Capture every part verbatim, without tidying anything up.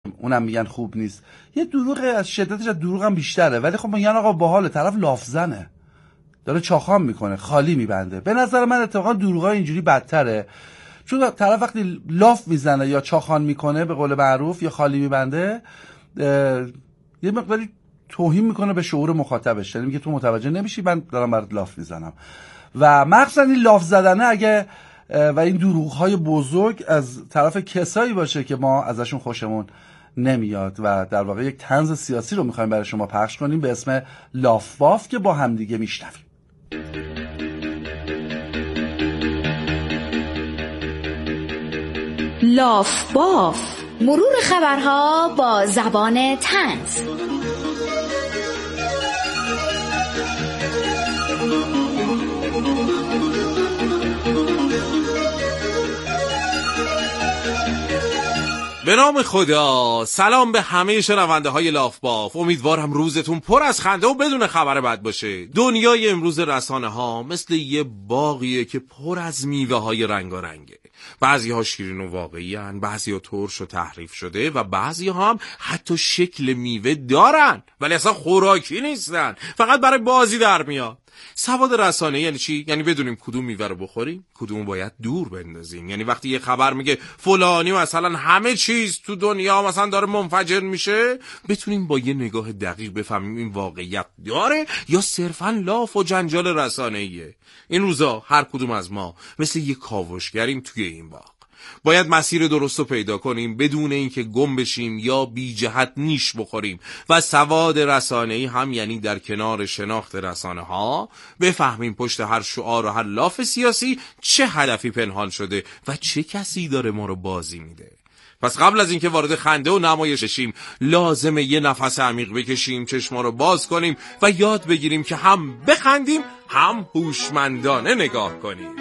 اونم میگن خوب نیست. یه دروغ از شدتش از دروغ هم بیشتره، ولی خب میگن آقا باحال، طرف لافزنه، داره چاخام میکنه، خالی میبنده. به نظر من اتفاقا دروغا اینجوری بدتره، چون طرف وقتی لاف میزنه یا چاخان میکنه به قول معروف یا خالی میبنده، یه مقداری توهین میکنه به شعور مخاطبش، یعنی میگه تو متوجه نمیشی من دارم برات لاف میزنم. و مخصوصا این لاف زدنه اگه و این دروغ‌های بزرگ از طرف کسایی باشه که ما ازشون خوشمون نمیاد و در واقع یک طنز سیاسی رو میخوایم برای شما پخش کنیم به اسم لاف باف که با هم دیگه میشنویم. لاف باف، مرور خبرها با زبان طنز. به نام خدا، سلام به همه شنونده های لاف باف. امیدوارم روزتون پر از خنده و بدون خبر بد باشه. دنیای امروز رسانه ها مثل یه باغیه که پر از میوه های رنگارنگه. بعضی ها شیرین و واقعی هن، بعضی ها ترش و تحریف شده و بعضی ها هم حتی شکل میوه دارن ولی اصلا خوراکی نیستن، فقط برای بازی در میاد. سواد رسانه یعنی چی؟ یعنی بدونیم کدوم میوه رو بخوریم، کدوم باید دور بندازیم. یعنی وقتی یه خبر میگه فلانی مثلا همه چیز تو دنیا مثلا داره منفجر میشه، بتونیم با یه نگاه دقیق بفهمیم این واقعیت داره یا صرفاً لاف و جنجال رسانه‌ایه. این روزا هر کدوم از ما مثل یه کاوشگریم توی این باغ. باید مسیر درست رو پیدا کنیم بدون اینکه گم بشیم یا بی جهت نیش بخوریم. و سواد رسانه‌ای هم یعنی در کنار شناخت رسانه ها بفهمیم پشت هر شعار و هر لاف سیاسی چه هدفی پنهان شده و چه کسی داره ما رو بازی میده. پس قبل از اینکه وارد خنده و نمایش بشیم لازمه یه نفس عمیق بکشیم، چشما رو باز کنیم و یاد بگیریم که هم بخندیم هم هوشمندانه نگاه کنیم.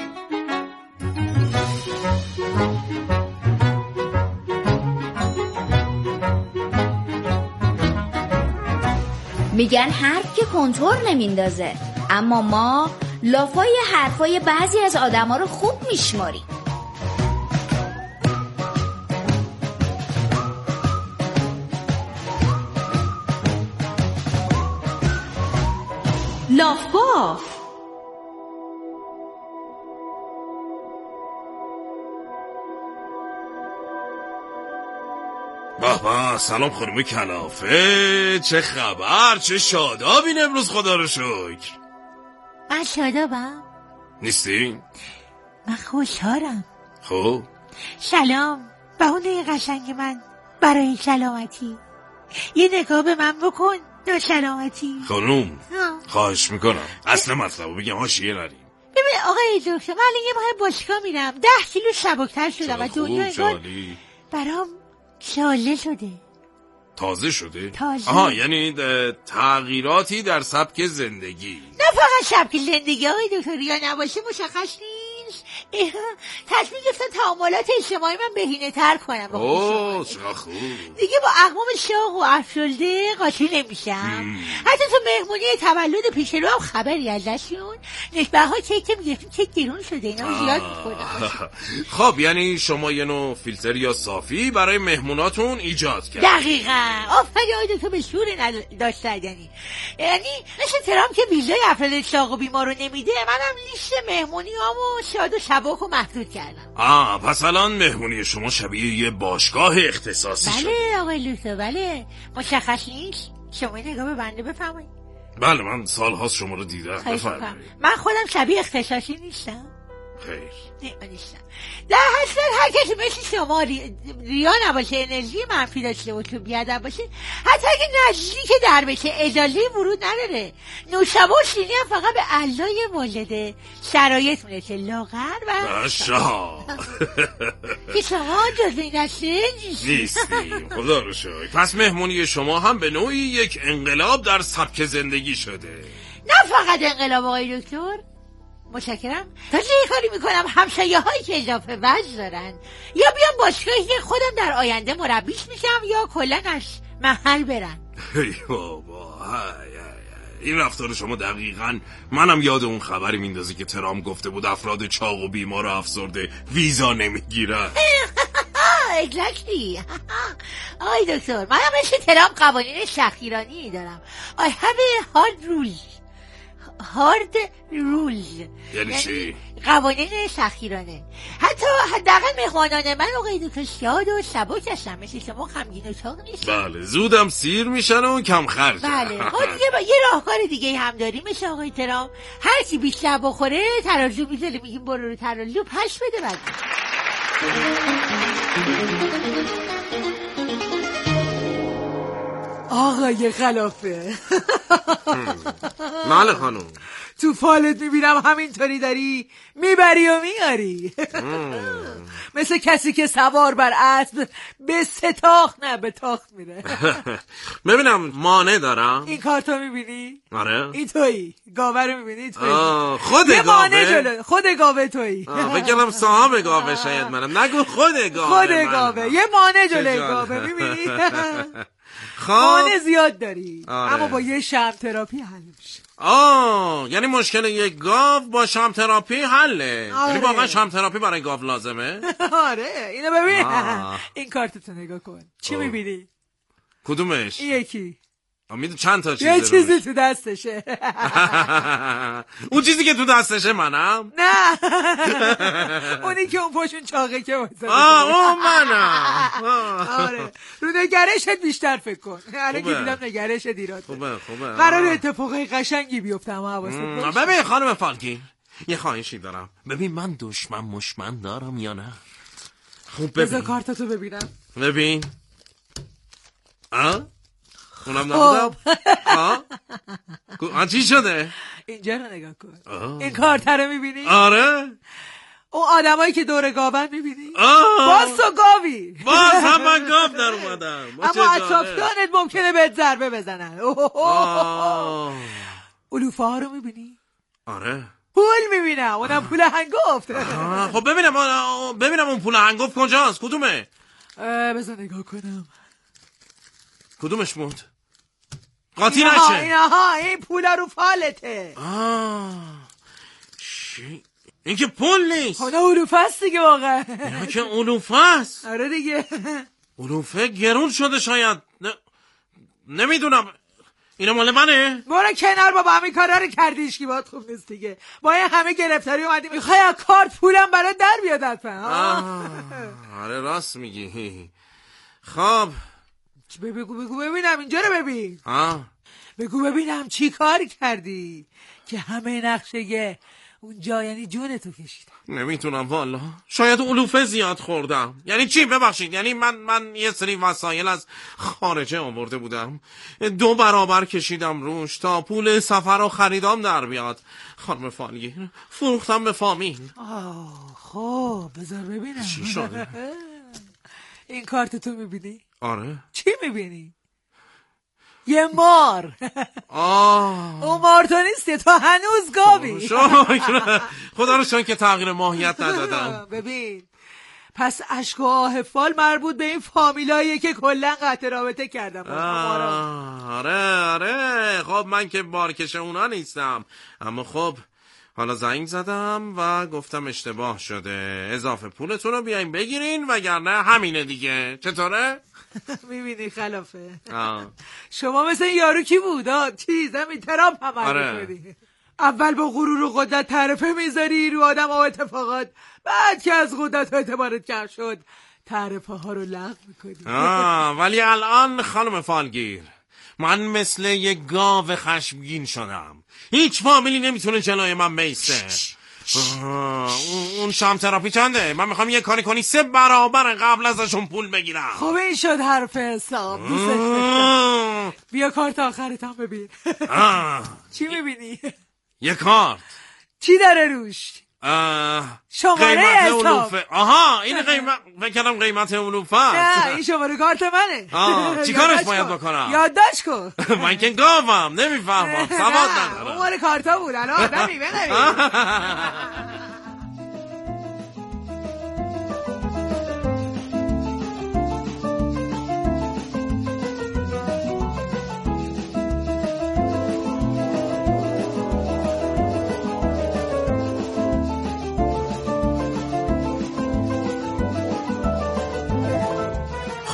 میگن حرف که کنتور نمیندازه، اما ما لافای حرفای بعضی از آدما رو خوب میشماریم. لاف باف. بابا سلام خانم کلافه، چه خبر؟ چه شادابین امروز، خدا رو شکر. من شادابم نیستی؟ من خوشحالم. خب سلام بهونه قشنگ من برای سلامتی، یه نگاه به من بکن دو سلامتی. خانوم خواهش میکنم اصل مطلب بگم حاشیه نریم. ببین آقای دکتر، من یه ماه باشگاه میرم، ده کیلو سبکتر شدم و دنیا انگار برام شاله شده، تازه شده؟ تازه. آها، یعنی تغییراتی در سبک زندگی. نه فقط سبک زندگی آقای دکتر، یا نباشه مشخص نیست. تصمیم گرفتم تعاملات اجتماعی من بهینه تر کنم. اوه چقدر خوب. دیگه با اقوام شاق و افشلده قاطی نمیشم. حتی تو مهمونی تولد پیش رو هم خبری ازشون نشبه ها کیک میگفتیم کیک گرون شده، اینا زیاد میخوردم. خب یعنی شما یه نوع فیلتر یا صافی برای مهموناتون ایجاد کرد. دقیقاً. آفرین آقای تو به شور نداشته. یعنی یعنی مثل ترامپ که ویزای افراد شاق و بیمار رو نمیده، منم لیست مهمونی هامو شاد و شباک و محدود کردم. آه پس الان مهمونی شما شبیه یه باشگاه اختصاصی بله شده. بله آقای لوتو، بله مشخص نیست. شما نگاه به بنده بفرمایید. بله من سالهاست شما رو دیدم. بفرمایید. من خودم شبیه اختصاصی نیستم. خیر نه نیستم. در حسن هر کسی مثل شما ری... ریا نباشه، انرژی منفی داشته و تو بیادب باشه، حتی اگه نزدیک در بشه اجازه ورود نداره. نوشابه و شیرینی هم فقط به علای مولده شرایط میرسه، لاغر و باشا که شما جز این دسته نیستیم. خدا رو شکر. پس مهمونی شما هم به نوعی یک انقلاب در سبک زندگی شده. نه فقط انقلاب آقای دکتر، متشکرم. تازه یه کاری میکنم همسایه هایی که اضافه وزن دارن یا بیان باشگاهی که خودم در آینده مربیش میشم یا کلن از محل برن. ای بابا های های. این رفتار شما دقیقاً منم یاد اون خبری میندازی که ترامپ گفته بود افراد چاق و بیمار و افسرده ویزا نمیگیرن. اگزکتلی. آقای دکتر منم مثل ترام قوانین شخیرانی دارم. I have a hard rules. hard rules یعنی چی؟ قوانین سخیرانه. حتی حداقل مهمانان من آقای دکتر شاد و سبک هستن، مثل شما غمگین و چاق نیستن. بله زودم سیر میشن و کم خرج. بله ها دیگه با... یه راهکار دیگه هم داریم مثل آقای ترام، هر کی بیشتر بخوره ترازو میذاره، میگیم برو رو ترازو پش بده بعد. آقای خلافه ماله خانم تو فالت میبینم همینطوری داری میبری و میاری مثل کسی که سوار بر اسب به ستاخ نه به تاخت میره. ببینم مانع دارم. این کارتو میبینی؟ آره این تویی گاوه رو میبینی تویی خود یه گاوه مانع جلو خود گاوه تویی بگم صاحب گاوه شاید منم نگو خود گاوه خود گاوه یه مانع جلو گاوه میبینی؟ مانع زیاد داری آره. اما با یه شم تراپی حل میشه. آه یعنی مشکل یک گاو با شم تراپی حله. آره. یعنی واقعا شم تراپی برای گاو لازمه؟ آره اینو ببین. آه. این کارتتو نگاه کن چی آه. میبینی؟ کدومش؟ این یکی میدونم چند تا چیز یه روش. چیزی تو دستشه. اون چیزی که تو دستشه منم؟ نه اونی که اون پشون چاقه که واسه آه اون منم. آره رو نگرشت بیشتر فکر کن. الان که خوبه. دیدم نگرشت ایراد خوبه خوبه. قرار اتفاقای قشنگی بیفته اما حواست باشه. ببین خانم فالگی یه خواهشی دارم. ببین من دشمن مشمن دارم یا نه؟ خوب بذار ببین کارتاتو ببینم. ببین آه اونم نبودم. آه آه چی شده؟ اینجا رو نگاه کن. آه. این کارت رو میبینی؟ آره اون آدمایی که دور گاون میبینی؟ آه باز تو گاوی. باز هم من گاو در اومدم. اما اطرافیانت ممکنه بهت ضربه بزنن. آه. علوفه ها رو میبینی؟ آره پول میبینم اونم پول هنگفت. آه. خب ببینم آه، ببینم اون پول هنگفت کجاست کدومه؟ بذار نگاه کنم کدومش بود؟ قاطی اینها نشه. اینها این پولا رو فالته. آه چی؟ این که پول نیست. خدا علوفه است دیگه واقعا. اینا که علوفه است. آره دیگه علوفه گرون شده شاید ن... نمیدونم اینا مال منه؟ برو کنار بابا همین کارا رو کردیش که باید خوب نیست دیگه. با این همه گرفتاری اومدی میخوای از کارت پولم برات در بیاد حتما. آره راست میگی. خب بگو بگو ببینم اینجا رو ببین. آه بگو ببینم چی کار کردی که همه نقشه اونجا یعنی جونتو کشیدم. نمیتونم والا شاید علوفه زیاد خوردم. یعنی چی ببخشید یعنی من من یه سری وسایل از خارجه آورده بودم دو برابر کشیدم روش تا پول سفر و خریدام در بیاد. خانم فالگی فروختم به فامیل. آه خب بذار ببینم چی شده؟ این کارتتو میبینی؟ آره چی میبینی؟ یه مار. آه اون مار تو نیستی تو هنوز گاوی. شکر خدا رو شکر که تغییر ماهیت ندادم. ببین پس اشک و آه فال مربوط به این فامیلاییه که کلا قطع رابطه کردم. آره آره خب من که بارکش اونا نیستم اما خب حالا زنگ زدم و گفتم اشتباه شده اضافه پولتون رو بیاین بگیرین وگرنه همینه دیگه. چطوره؟ میبینی خلافه آه. شما مثل این یارو کی بود؟ آه چیز همین ترام هم آره. میکنی. اول با غرور و قدرت تعرفه میذاری رو آدم و اتفاقات، بعد که از قدرت و اعتبارت کم شد تعرفه ها رو لغو میکنی. آه ولی الان خانم فالگیر من مثل یک گاو خشمگین شدم. هیچ فامیلی نمیتونه جلوی من بیسته. اون شام تراپی چنده؟ من میخوام یه کاری کنی سه برابر قبل ازشون پول بگیرم. خب این شد حرف حساب. بیا کارت آخرت هم ببین. چی میبینی؟ یه کارت چی داره روش؟ شماره حساب. آها این قیمت بکنم قیمت علوفه. نه این شماره کارت منه. آه چی کارش باید بکنم؟ یادداشت کن. من که گاوم نمیفهمم سواد ندارم. اون مال کارتا بود الان آدمی بنویس.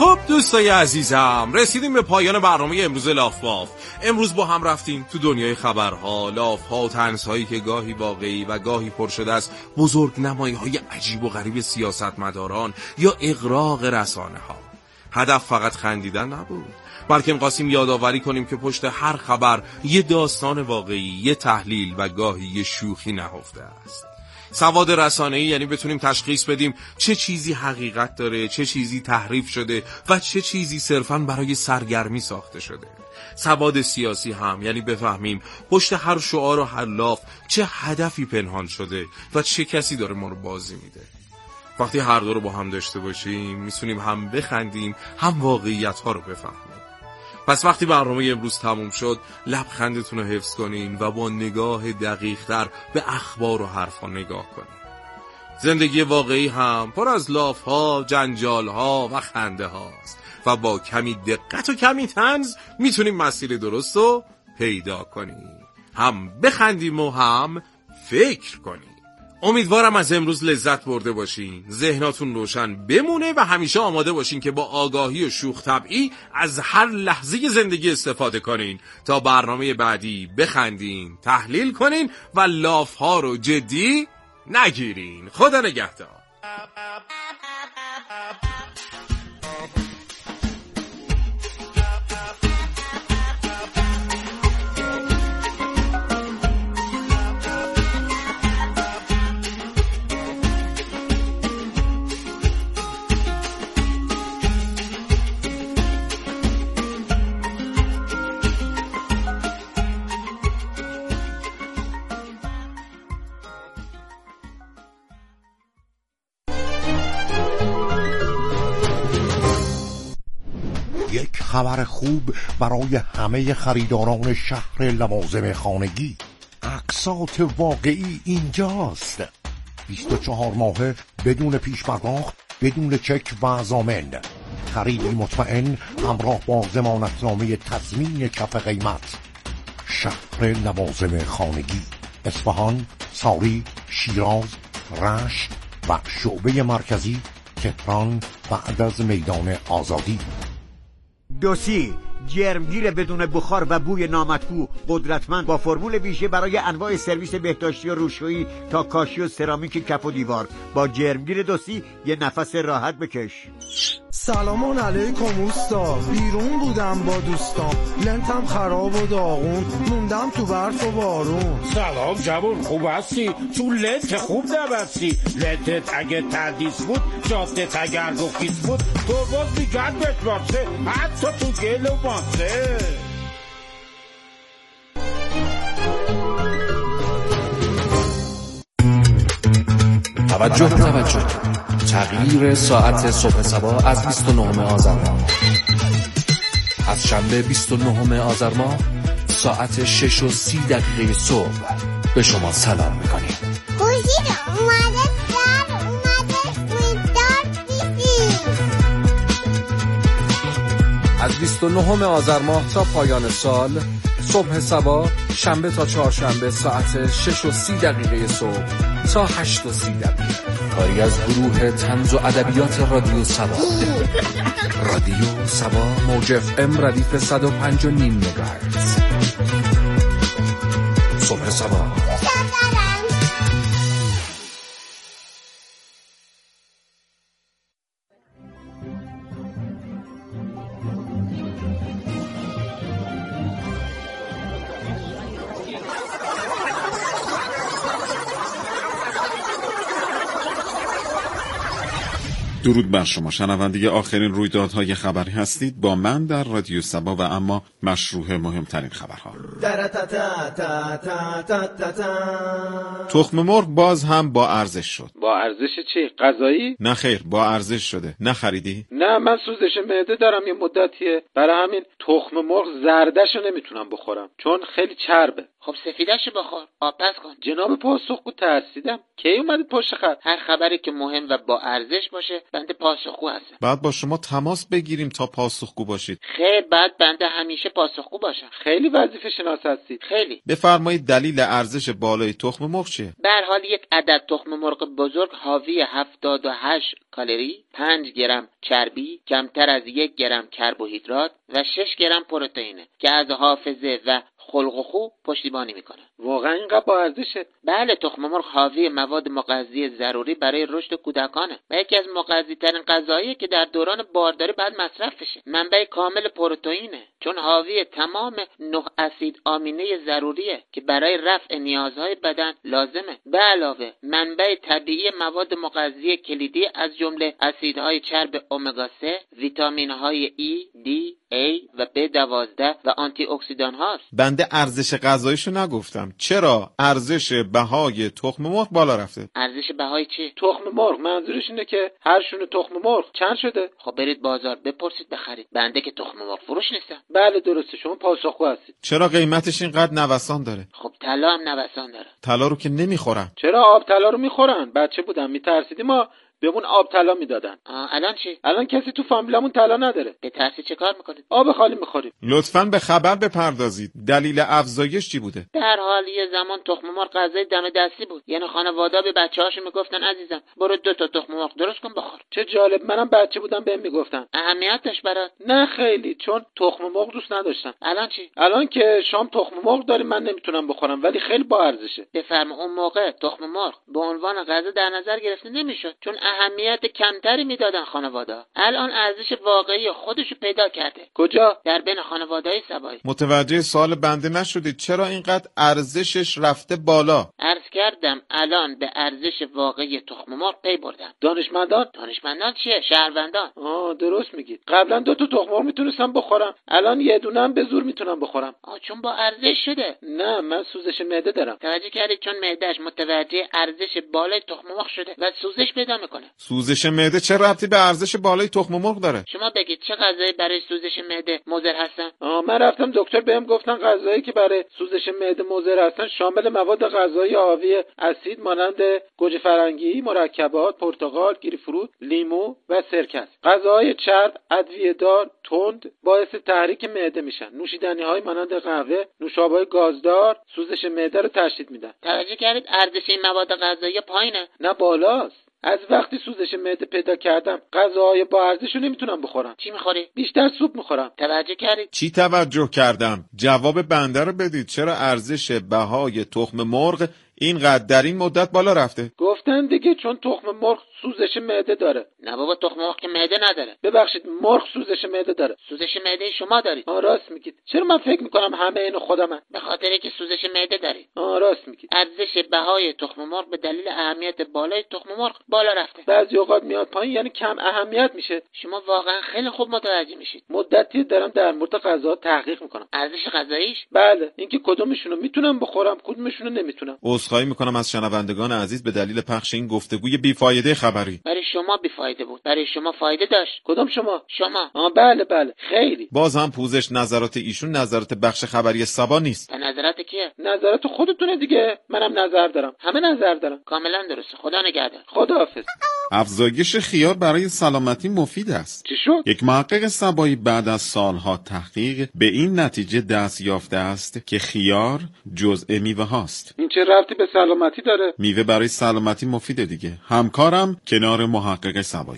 خب دوستای عزیزم، رسیدیم به پایان برنامه امروز لاف باف. امروز با هم رفتیم تو دنیای خبرها، لافها و طنزهایی که گاهی واقعی و گاهی پر شده از بزرگ نمایی‌های عجیب و غریب سیاستمداران یا اغراق رسانه ها. هدف فقط خندیدن نبود، بلکه می‌خواستیم یادآوری کنیم که پشت هر خبر یه داستان واقعی، یه تحلیل و گاهی یه شوخی نهفته است. سواد رسانه‌ای یعنی بتونیم تشخیص بدیم چه چیزی حقیقت داره، چه چیزی تحریف شده و چه چیزی صرفاً برای سرگرمی ساخته شده. سواد سیاسی هم یعنی بفهمیم پشت هر شعار و هر لاف چه هدفی پنهان شده و چه کسی داره ما رو بازی میده. وقتی هر دو رو با هم داشته باشیم میتونیم هم بخندیم هم واقعیت ها رو بفهمیم. پس وقتی برنامه امروز تموم شد لبخندتون رو حفظ کنین و با نگاه دقیق‌تر به اخبار و حرفا نگاه کنین. زندگی واقعی هم پر از لاف‌ها، جنجال‌ها و خنده هاست و با کمی دقت و کمی طنز میتونیم مسیر درست رو پیدا کنیم. هم بخندیم و هم فکر کنیم. امیدوارم از امروز لذت برده باشین، ذهناتون روشن بمونه و همیشه آماده باشین که با آگاهی و شوخ طبعی از هر لحظه زندگی استفاده کنین تا برنامه بعدی بخندین، تحلیل کنین و لاف ها رو جدی نگیرین. خدا نگهدار. یک خبر خوب برای همه خریداران شهر لوازم خانگی. اقساط واقعی اینجاست. بیست و چهار ماهه بدون پیش پرداخت، بدون چک و ضامن. خریدی مطمئن همراه با ضمانتنامه تضمین کف قیمت. شهر لوازم خانگی، اصفهان، ساری، شیراز، رشت و شعبه مرکزی تهران بعد از میدان آزادی. دوسی جرمگیر بدون بخار و بوی نامطبوع، قدرتمند، با فرمول ویژه برای انواع سرویس بهداشتی و روشویی تا کاشی و سرامیک کف و دیوار. با جرمگیر دوسی یه نفس راحت بکش. سلام علیکم اوستا، بیرون بودم با دوستان، لنتم خراب و داغون، موندم تو برف و بارون. سلام جوون، خوب هستی؟ تو لنت خوب نبستی. لنتت اگه تندیس بود، جادت اگر رخیص بود، تو باز میگرد بتبارسه، حتی تو گل و ماسه. توجه توجه تغییر ساعت صبح سبا از بیست و نهم آذر ماه. از شنبه بیست و نهم آذر ماه ساعت شش و سی دقیقه صبح به شما سلام میکنیم. خوشید اومده در اومده سویدار بیسی. از بیست و نهم آذر ماه تا پایان سال، صبح سبا شنبه تا چهارشنبه ساعت شش و سی دقیقه صبح تا هشت و سی دقیقه. کاری از گروه طنز و ادبیات رادیو سبا. رادیو سبا موج اف ام ردیف صد و پنج و نیم مگاهرتز. صبح سبا. درود بر شما شنونده آخرین رویدادهای خبری هستید با من در رادیو سبا و اما مشروع مهمترین خبرها. تخم مرغ باز هم با ارزش شد. با ارزش چی؟ غذایی؟ نه خیر، با ارزش شده. نخریدی؟ نه، من سوزش معده دارم یه مدتیه، برای همین تخم مرغ زردشو نمیتونم بخورم چون خیلی چربه. خب سفیدشو بخور، آبپز کن. جناب پاسخگو ترسیدم. کی اومدید پشت خط؟ هر خبری که مهم و با ارزش باشه بنده پاسخگو هستم. بعد با شما تماس بگیریم تا پاسخگو باشید. خیر، بعد بنده همیشه پاسخگو باشم. خیلی وظیفه شناس هستید. خیلی. بفرمایید دلیل ارزش بالای تخم مرغ چیه؟ به هر حال یک عدد تخم مرغ بزرگ حاوی هفتاد و هشت کالری، پنج گرم چربی، کمتر از یک گرم کربوهیدرات و شش گرم پروتئینه که از حافظه و خلق و خو پشتیبانی میکنه. واقعا اینقدر با ارزشه؟ بله، تخم مرغ حاوی مواد مغذی ضروری برای رشد کودکانه و یکی از مغذی ترین غذاییه که در دوران بارداری باید مصرف بشه. منبع کامل پروتئینه چون حاوی تمام نه اسید آمینه ضروریه که برای رفع نیازهای بدن لازمه. به علاوه منبع طبیعی مواد مغذی کلیدی از جمله اسیدهای چرب امگا سه، ویتامین‌های ای، دی، ای و بی دوازده و آنتی اکسیدان هاست. بنده ارزش غذاییشو نگفتم. چرا ارزش بهای تخم مرغ بالا رفته؟ ارزش بهای چی؟ تخم مرغ. منظورش اینه که هر شونه تخم مرغ چند شده؟ خب برید بازار بپرسید بخرید. بنده که تخم مرغ فروش نیستم. بله درسته، شما پاسخگو هستید. چرا قیمتش اینقدر نوسان داره؟ خب طلا هم نوسان داره. طلا رو که نمیخورن. چرا آب طلا رو میخورن؟ بچه بودم میترسیدیم ما بهمون آب طلا میدادن. الان چی؟ الان کسی تو فامیلمون طلا نداره. به ترسی چه کار میکنید؟ آب خالی میخوریم. لطفاً به خبر بپردازید. دلیل افزایش چی بوده؟ در حال یه زمان تخم مرغ غذای دم دستی بود. یعنی خانواده به بچه‌هاشون میگفتن عزیزم برو دو تا تخم مرغ درست کن بخور. چه جالب، منم بچه بودم بهم میگفتن. اهمیت داشت برات؟ نه خیلی، چون تخم مرغ دوست نداشتم. الان چی؟ الان که شام تخم مرغ داریم من نمیتونم بخورم، ولی خیلی با ارزشه. بفرما اون موقع تخم مرغ به عنوان غذا در نظر گرفته نمیشد چون اهمیت کمتری میدادن خانواده. الان ارزش واقعی خودشو پیدا کرده. کجا؟ در بین خانواده‌های سبایی. متوجه سوال بنده نشدید چرا اینقدر ارزشش رفته بالا؟ عرض کردم الان به ارزش واقعی تخم مرغ پی بردم. دانشمندان؟ دانشمندان چیه؟ شهروندان. آه درست میگید. قبلا دو تا تخم مرغ میتونستم بخورم، الان یه دونه هم به زور میتونم بخورم. آه چون با ارزش شده. نه من سوزش معده دارم. توجه کردید چون معدهش متوجه ارزش بالای تخم مرغ شده و سوزش پیدا میکنه. سوزش معده چه ربطی به ارزش بالای تخم مرغ داره؟ شما بگید چه غذایی برای سوزش معده مضر هستن؟ آه من رفتم دکتر بهم گفتن غذایی که برای سوزش معده مضر هستن شامل مواد غذایی حاوی اسید مانند گوجه فرنگی، مرکبات، پرتقال، گریپفروت، لیمو و سرکه است. غذاهای چرب، ادویه‌دار، تند باعث تحریک معده میشن. نوشیدنی‌های مانند قهوه، نوشابه‌های گازدار سوزش معده رو تشدید میدن. توجه کردید ارزش این مواد غذایی پایینه؟ نه بالاست. از وقتی سوزش معده پیدا کردم غذاهای با ارزشو نمیتونم بخورم. چی میخوری؟ بیشتر سوپ میخورم. توجه کردید؟ چی توجه کردم؟ جواب بنده رو بدید. چرا ارزش بهای تخم مرغ اینقدر در این مدت بالا رفته؟ گفتن دیگه چون تخم مرغ سوزش معده داره. نه بابا تخم مرغ که معده نداره. ببخشید مرغ سوزش معده داره. سوزش معده شما دارید. آه راست میگید. چرا من فکر میکنم همه اینو خودمن؟ به خاطر که سوزش معده دارید. آه راست میگید. ارزش بهای تخم مرغ به دلیل اهمیت بالای تخم مرغ بالا رفته. بعضی اوقات میاد پایین یعنی کم اهمیت میشه. شما واقعا خیلی خوب متوجه میشید. مدتی دارم در مورد غذا تحقیق میکنم. ارزش غذاییش؟ بله، اینکه کدومشونو میتونم بخورم کدومشونو نمیتونم. عذرخواهی میکنم از شنوندگان عزیز به دلیل پخش این گفتگوی بیفایده خبری. برای شما بیفایده بود. برای شما فایده داشت. کدوم شما؟ شما. آه بله بله خیلی. باز هم پوزش نظرات ایشون نظرات بخش خبری سبا نیست. نظرات کیه؟ نظرات خودتونه دیگه. منم نظر دارم. همه نظر دارم. کاملا درسته. خدا نگهدار. خداحافظ. افزایش خیار برای سلامتی مفید است. چی شد؟ یک محقق سبایی بعد از سالها تحقیق به این نتیجه دست یافته است که خیار جزء میوه هاست. این چه ربطی به سلامتی داره؟ میوه برای سلامتی مفیده دیگه. همکارم کنار محقق سبایی.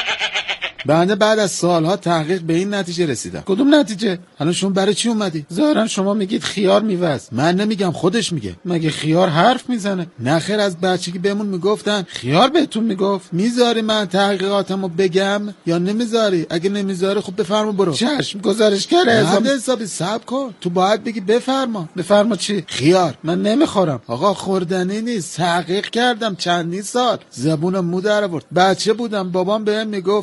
بنده بعد از سالها تحقیق به این نتیجه رسیدم. کدوم نتیجه؟ الان شما برای چی اومدی؟ ظاهرا شما میگید خیار میوه است. من نمیگم، خودش میگه. مگه خیار حرف میزنه؟ نه خیر، از بچگی بهمون میگفتن. خیار بهتون میگفت. میذاری من تحقیقاتمو بگم یا نمیذاری؟ اگه نمیذاری خب بفرما برو. چشم گزارشگر حساب حسابی صبر کن. تو باید بگی بفرما. بفرما چی؟ خیار. من نمیخورم. آقا خوردنی نیست. تحقیق کردم چندین سال. زبونم مو در آورد. بچه بودم بابام بهم میگفت خیار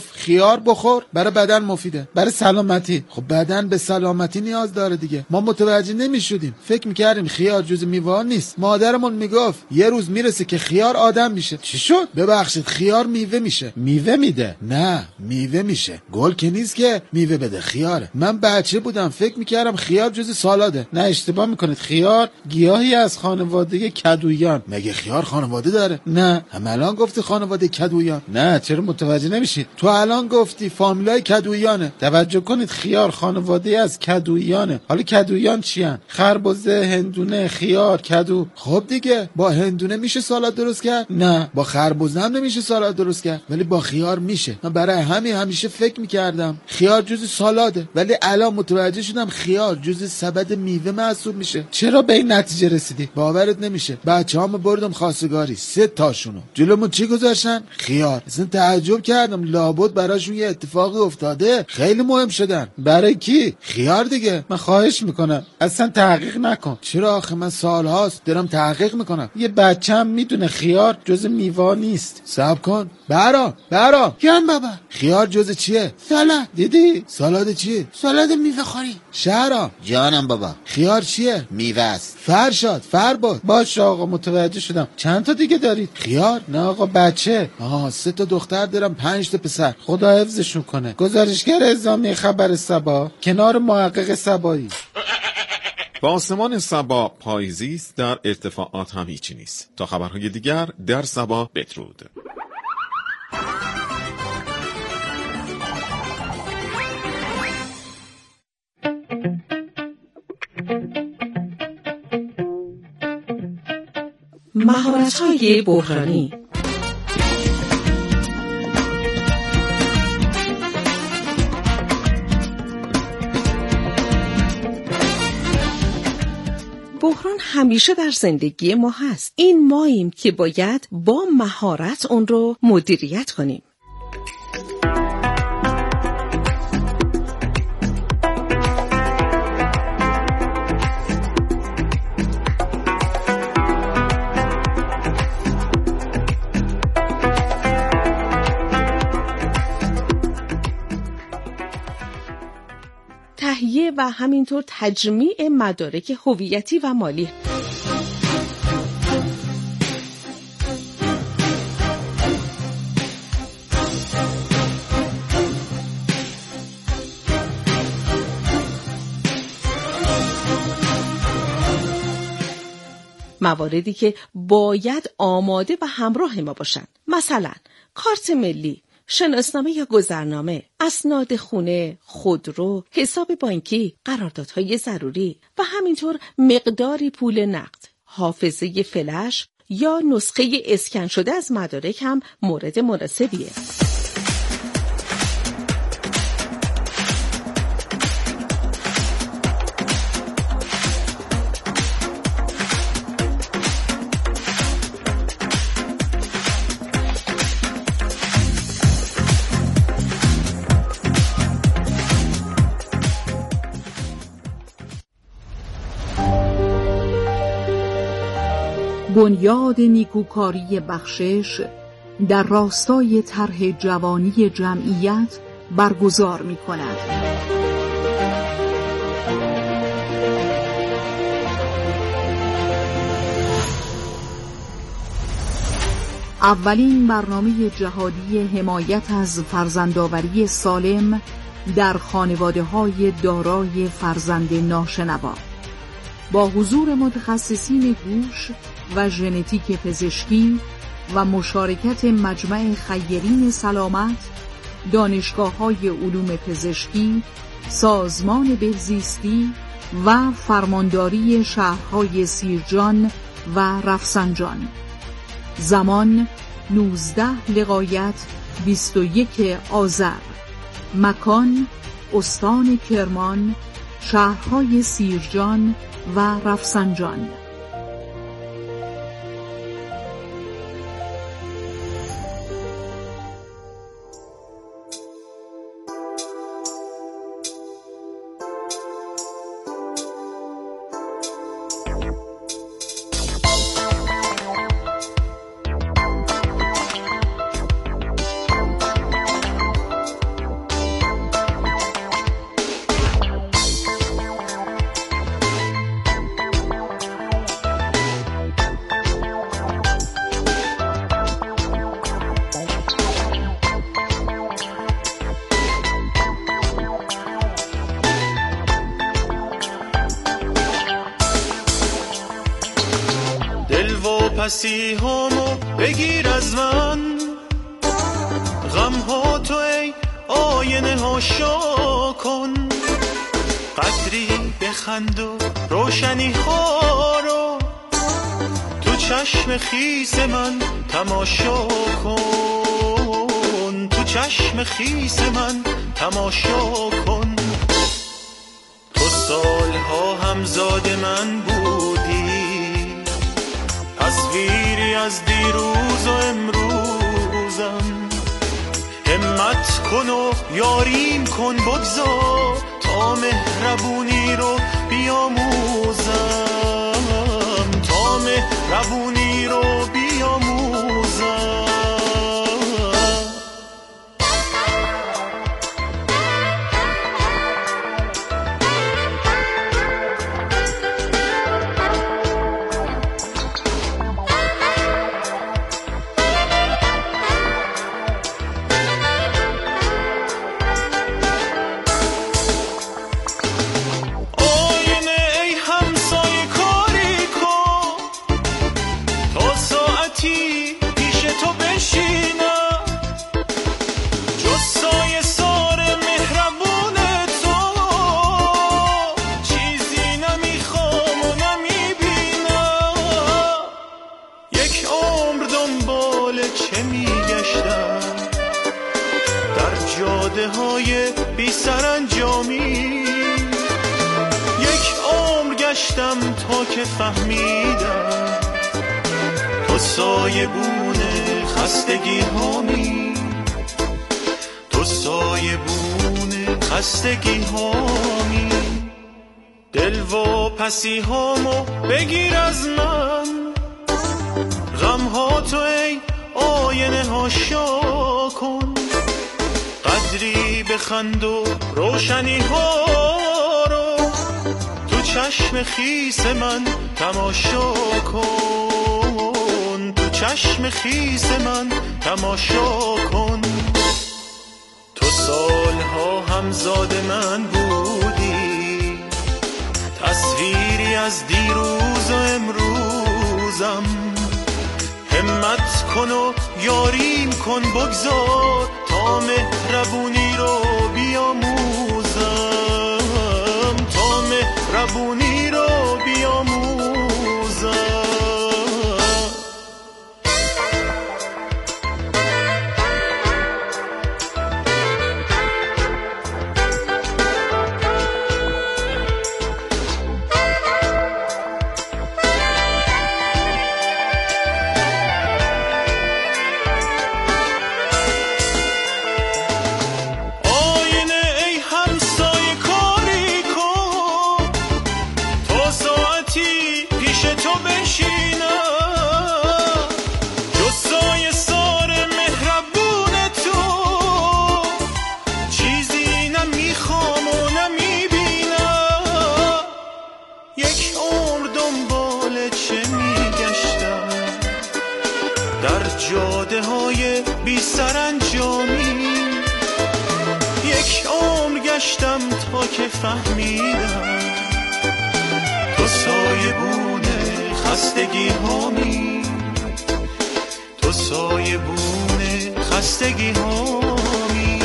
خیار بخور، برای بدن مفیده، برای سلامتی. خب بدن به سلامتی نیاز داره دیگه. ما متوجه نمیشدیم، فکر میکردیم خیار جز میوه نیست. مادرمون میگفت یه روز میرسه که خیار آدم میشه. چی شد؟ ببخشید، خیار میوه میشه. میوه میده؟ نه، میوه میشه. گل که نیست که میوه بده، خیاره. من بچه بودم فکر میکردم خیار جز سالاده. نه، اشتباه میکنید. خیار گیاهی از خانواده کدویان. مگه خیار خانواده داره؟ نه. هم الان گفتی خانواده کدویان. نه، چرا متوجه نمیشید؟ تو الان گفتی فامیلای کدویانه. توجه کنید، خیار خانواده از کدویانه. حالا کدویان چیان؟ خربزه، هندونه، خیار، کدو. خب دیگه با هندونه میشه سالاد درست کرد؟ نه. با خربزه هم نمیشه سالاد درست کرد، ولی با خیار میشه. من برای همین همیشه فکر میکردم خیار جز سالاده، ولی الان متوجه شدم خیار جز سبد میوه محسوب میشه. چرا به این نتیجه رسیدی؟ باورت نمیشه. بچه‌هامو بردم خواستگاری، سه تاشونو جلومون چی گذاشتن؟ خیار. اصلا تعجب کردم، لابد براشون یه اتفاقی افتاده، خیلی مهم شدن. برای کی؟ خیار دیگه. من خواهش میکنم اصلا تحقیق نکن. چرا آخه من سالهاست دارم تحقیق میکنم. یه بچه‌م میدونه خیار جز میوه نیست. صبر کن. برا برا جان بابا، خیار جز چیه؟ سالاد. دیدی؟ سالاد چیه؟ سالاد میوه خوری. شهرام جانم بابا، خیار چیه؟ میوه است. فرشاد، فرباد. باشه آقا، متوجه شدم. چند تا دیگه دارید؟ خیار؟ نه آقا، بچه. آها، سه تا دختر دارم، پنج تا پسر. خدا حفظشون کنه. گزارشگر اعزامی خبر سبا، کنار محقق سبایی. با آسمان سبا پاییزی است، در ارتفاعات هم هیچی نیست. تا خبرهای دیگر در سبا بدرود. مهارت‌های بحرانی. بحران همیشه در زندگی ما هست. این ماییم که باید با مهارت اون رو مدیریت کنیم. تهیه و همینطور تجمیع مدارک هویتی و مالی. مواردی که باید آماده و همراه ما باشند. مثلا کارت ملی، شناسنامه یا گذرنامه، اسناد خونه، خودرو، حساب بانکی، قراردادهای ضروری و همینطور مقداری پول نقد. حافظه فلش یا نسخه اسکن شده از مدارک هم مورد مناسبیه. بنیاد نیکوکاری بخشش در راستای طرح جوانی جمعیت برگزار می کند. اولین برنامه جهادی حمایت از فرزندآوری سالم در خانواده‌های دارای فرزند ناشنوا با حضور متخصصین گوش و ژنتیک پزشکی و مشارکت مجمع خیرین سلامت، دانشگاه‌های علوم پزشکی، سازمان بهزیستی و فرمانداری شهرهای سیرجان و رفسنجان. زمان نوزده لقایت بیست و یک آذر. مکان استان کرمان، شهرهای سیرجان و رفسنجان. پسی همو بگیر از من، غم ها تو ای آینه ها شا کن، قدری بخند و روشنی ها رو تو چشم خیس من تماشا کن، تو چشم خیس من تماشا کن. تو سالها همزاد من بودی، تصویری از دیروز و امروزم، همت کن و یاریم کن بگذار تا مهربونی رو بیاموزم، تا مهربونی رو بیاموزم. تا که فهمیدم تو سایبون خستگی هامی، تو سایبون خستگی هامی. دل و پسی هامو بگیر از من، غم ها تو ای آینه ها شا کن، قدری بخند و روشنی ها رو تو چشم خیس من تماشا کن، تو چشم خیس من تماشا کن. تو سالها همزاد من بودی، تصویری از دیروز و امروزم، همت کن و یاریم کن بگذار تا مهربونی رو بیاموزم، تا مهربونی رو بیاموزم. جاده های بی سرانجامی، یک عمر گشتم تا که فهمیدم تو سایبون خستگی هامی، تو سایبون خستگی هامی.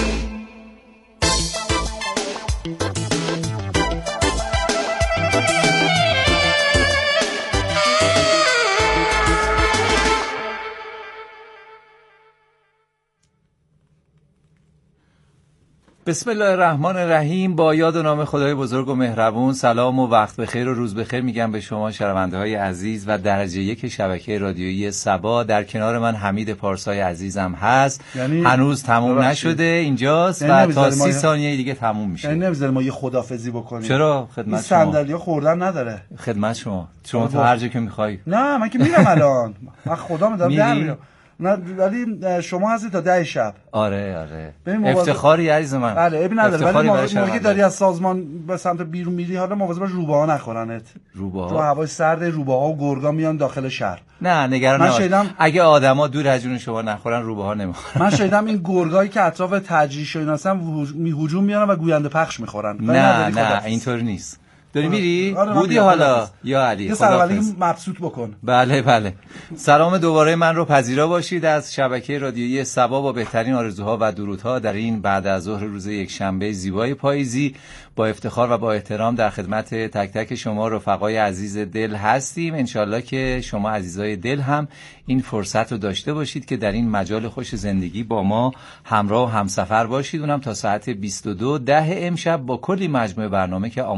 بسم الله الرحمن الرحیم. با یاد و نام خدای بزرگ و مهربون، سلام و وقت بخیر و روز بخیر میگم به شما شنونده های عزیز و درجه یک شبکه رادیویی سبا. در کنار من حمید پارسای عزیزم هست. یعنی هنوز تموم نشده اینجاست، یعنی و تا سی ما... ثانیه دیگه تموم میشه. یعنی نمیذاره ما یه خدافظی بکنیم. چرا؟ خدمت شما. صندلی‌ها خوردن نداره. خدمت شما. شما تا هر جا که میخوای. نه من که میرم الان. من خدا میدم در میرم. نه ولی شما هستی تا ده شب. آره آره. افتخاری عزیز من. بله ابی نداره، ولی موقعی داری از سازمان به سمت بیرون میری حالا مواظب باش روباها نخورنت. روباها. تو هوای سرد روباها و گرگا میان داخل شهر. نه نگران نباش. شیدم... اگه آدما دور از جون شما نخورن روباها نمیخورن. من شیدم این گرگایی که اطراف تجریش و ایناسن می هجوم میارن و گوینده پخش میخورن. نه نه اینطوری نیست. داری میری؟ آره، من بودی میام. حالا خداحافظ. یا علی یه سلام خداحافظ. مبسوط بکن. بله بله. سلام دوباره من رو پذیرا باشید از شبکه رادیویی سبا با بهترین آرزوها و درودها در این بعد از ظهر روز یک شنبه زیبای پاییزی. با افتخار و با احترام در خدمت تک تک شما رفقای عزیز دل هستیم. انشالله که شما عزیزای دل هم این فرصت رو داشته باشید که در این مجال خوش زندگی با ما همراه و همسفر باشید، اونم تا ساعت بیست و دو ده امشب با کلی مجموعه برنامه که